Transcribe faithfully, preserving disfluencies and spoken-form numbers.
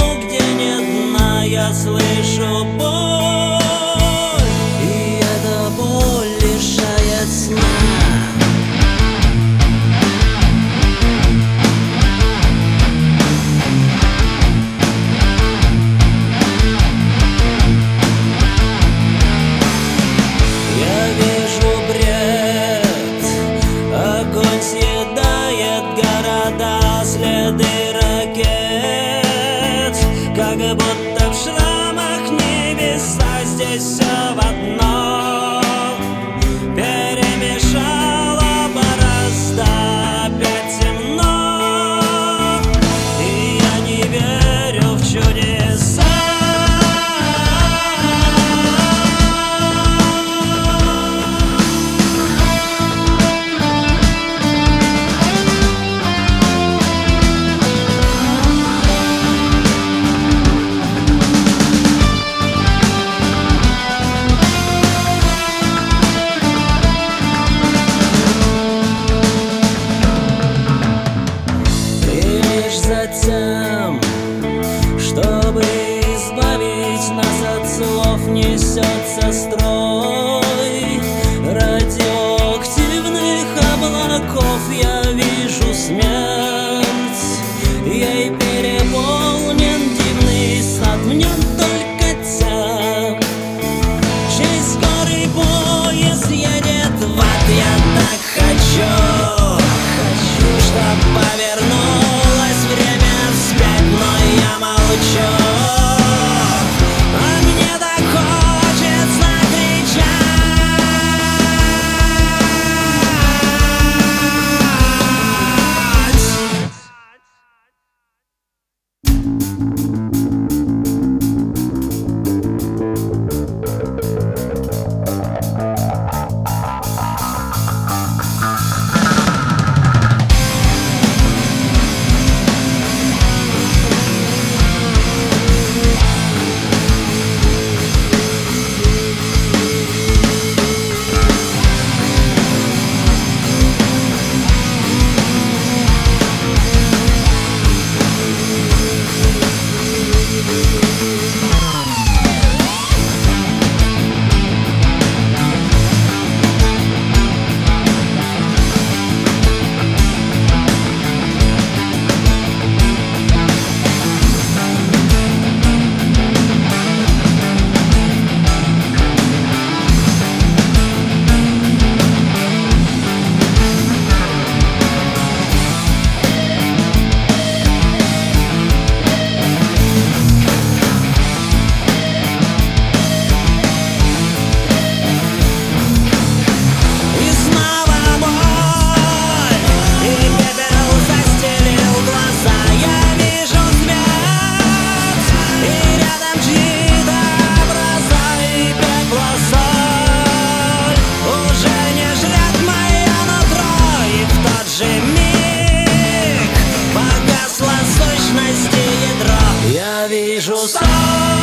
где нет дна, я слышу боль, и эта боль лишает сна. Следы ракет, как будто в шрамах небеса, здесь все в одно перемешало борозда, опять темно, и я не верю в чудеса. Затем, чтобы избавить нас от слов, несется строй радиоактивных облаков. Я вижу смерть, ей переполнен дивный сад. В нем только те, чей скорый поезд едет в ад. Я так хочу, чтоб повернулась время вспять, но я молчу, а мне так хочется вижу сон.